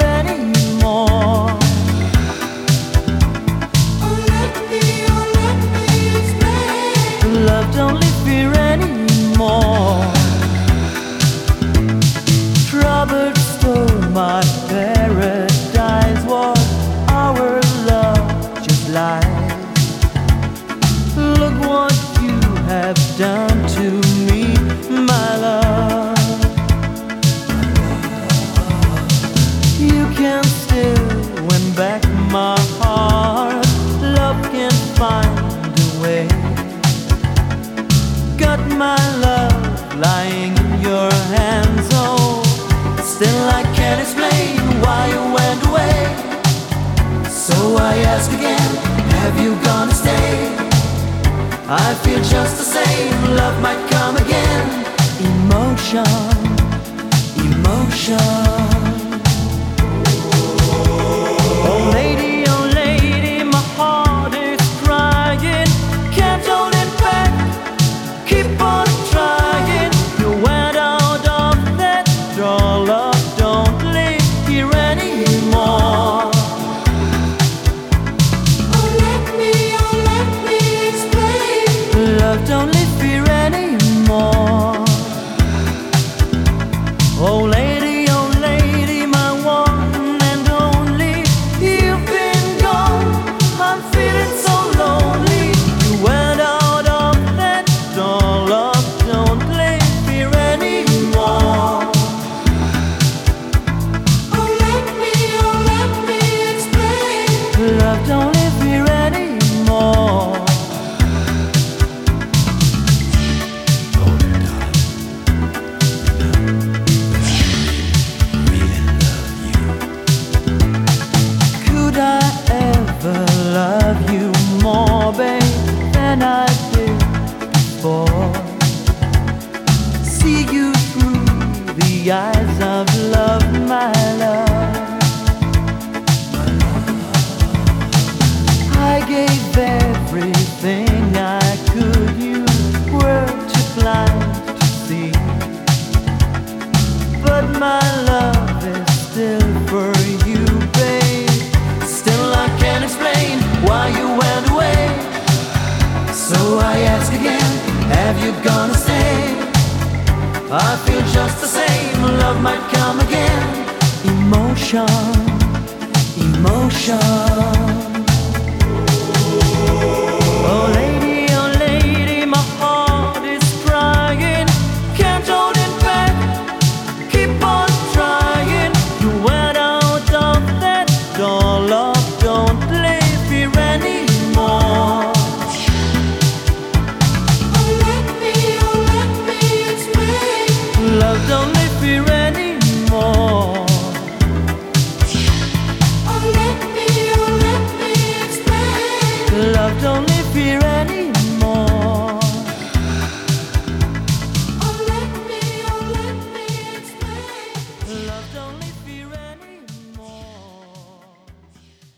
anymore. Love don't live here anymore. Trouble stole my paradise. Was our love just lies? Look what you have done to me, my love. You can still win back my heart. Love can find a way. Got my love lying in your hands, oh, still I can't explain why you went away. So I ask again, have you gonna stay? I feel just the same, love might come again. Emotion, emotion. Oh lady, my heart is crying. Can't hold it back, keep on trying. You went out of that door, love don't live here anymore. Let me explain. Love don't live here anymore. Oh lady, my one and only. You've been gone, I'm feeling so lonely. You went out of that door, love don't live here anymore. Let me explain. Love don't live here anymore. Could I ever love you more, babe, than I did before? See you through the eyes of love, my love. I gave everything I could, you were too blind to see. But my love is still for you, babe. Still I can't explain why you went away. So I ask again, have you gonna stay? I feel just the same, love might come again. Emotion, emotion. Oh lady, my heart is crying. Can't hold it back, keep on trying. You went out of that door, love don't live here anymore. Let me explain. Love don't live here anymore. Let me explain. Love don't live here anymore.